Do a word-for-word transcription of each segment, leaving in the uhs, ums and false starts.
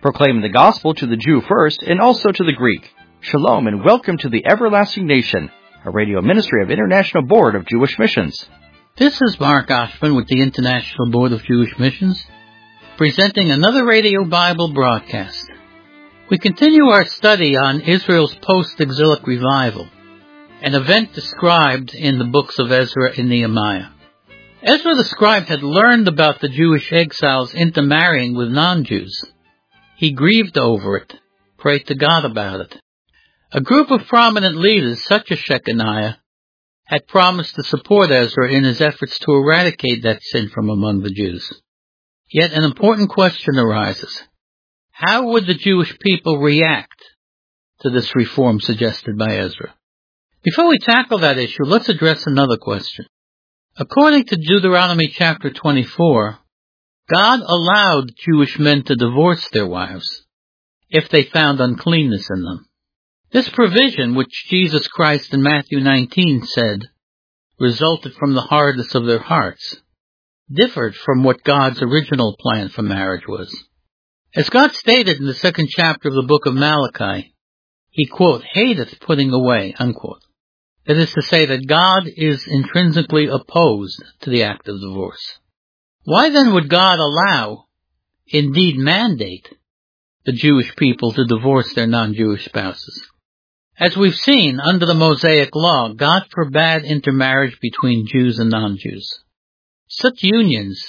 proclaiming the gospel to the Jew first and also to the Greek. Shalom and welcome to the Everlasting Nation, a radio ministry of International Board of Jewish Missions. This is Mark Oshman with the International Board of Jewish Missions, presenting another radio Bible broadcast. We continue our study on Israel's post-exilic revival, an event described in the books of Ezra and Nehemiah. Ezra the scribe had learned about the Jewish exiles intermarrying with non-Jews. He grieved over it, prayed to God about it. A group of prominent leaders, such as Shechaniah, had promised to support Ezra in his efforts to eradicate that sin from among the Jews. Yet an important question arises. How would the Jewish people react to this reform suggested by Ezra? Before we tackle that issue, let's address another question. According to Deuteronomy chapter twenty-four, God allowed Jewish men to divorce their wives if they found uncleanness in them. This provision, which Jesus Christ in Matthew nineteen said resulted from the hardness of their hearts, differed from what God's original plan for marriage was. As God stated in the second chapter of the book of Malachi, He, quote, hateth putting away, unquote. That is to say that God is intrinsically opposed to the act of divorce. Why then would God allow, indeed mandate, the Jewish people to divorce their non-Jewish spouses? As we've seen, under the Mosaic law, God forbade intermarriage between Jews and non-Jews. Such unions,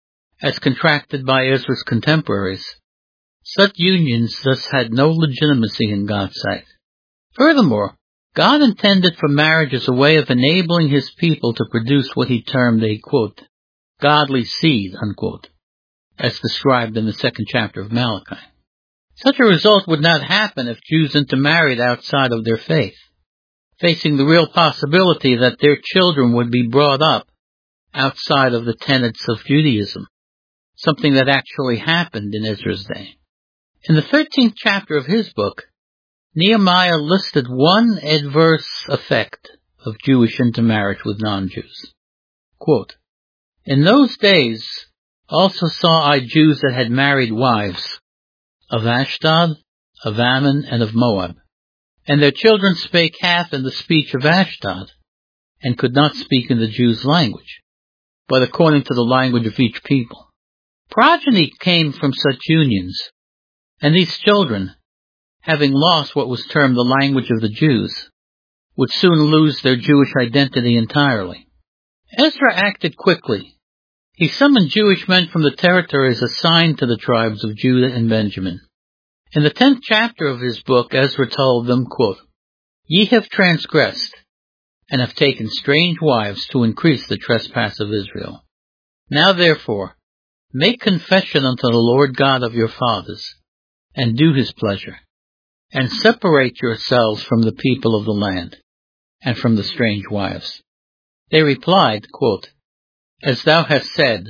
as contracted by Ezra's contemporaries, such unions thus had no legitimacy in God's sight. Furthermore, God intended for marriage as a way of enabling His people to produce what He termed a, quote, godly seed, unquote, as described in the second chapter of Malachi. Such a result would not happen if Jews intermarried outside of their faith, facing the real possibility that their children would be brought up outside of the tenets of Judaism, something that actually happened in Ezra's day. In the thirteenth chapter of his book, Nehemiah listed one adverse effect of Jewish intermarriage with non-Jews. Quote, in those days also saw I Jews that had married wives of Ashdod, of Ammon, and of Moab. And their children spake half in the speech of Ashdod, and could not speak in the Jews' language, but according to the language of each people. Progeny came from such unions, and these children, having lost what was termed the language of the Jews, would soon lose their Jewish identity entirely. Ezra acted quickly. He summoned Jewish men from the territories assigned to the tribes of Judah and Benjamin. In the tenth chapter of his book, Ezra told them, quote, ye have transgressed, and have taken strange wives to increase the trespass of Israel. Now therefore, make confession unto the Lord God of your fathers, and do His pleasure, and separate yourselves from the people of the land, and from the strange wives. They replied, quote, as thou hast said,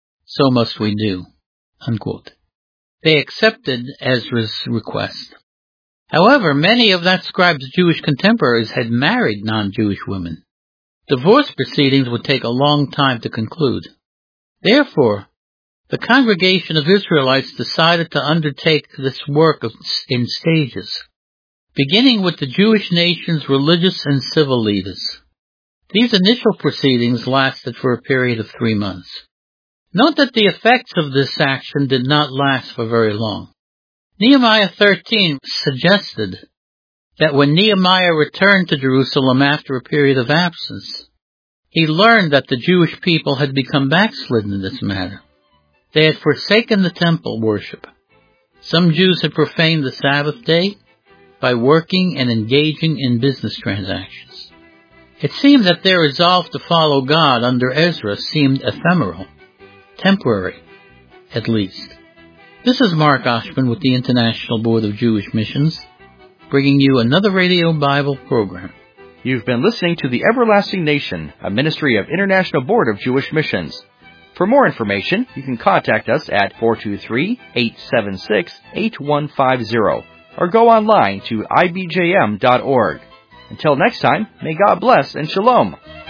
so must we do, unquote. They accepted Ezra's request. However, many of that scribe's Jewish contemporaries had married non-Jewish women. Divorce proceedings would take a long time to conclude. Therefore, the congregation of Israelites decided to undertake this work in stages, beginning with the Jewish nation's religious and civil leaders. These initial proceedings lasted for a period of three months. Note that the effects of this action did not last for very long. Nehemiah thirteen suggested that when Nehemiah returned to Jerusalem after a period of absence, he learned that the Jewish people had become backslidden in this matter. They had forsaken the temple worship. Some Jews had profaned the Sabbath day by working and engaging in business transactions. It seemed that their resolve to follow God under Ezra seemed ephemeral, temporary, at least. This is Mark Oshman with the International Board of Jewish Missions, bringing you another Radio Bible program. You've been listening to the Everlasting Nation, a ministry of International Board of Jewish Missions. For more information, you can contact us at four two three, eight seven six, eight one five zero or go online to I B J M dot org. Until next time, may God bless and shalom.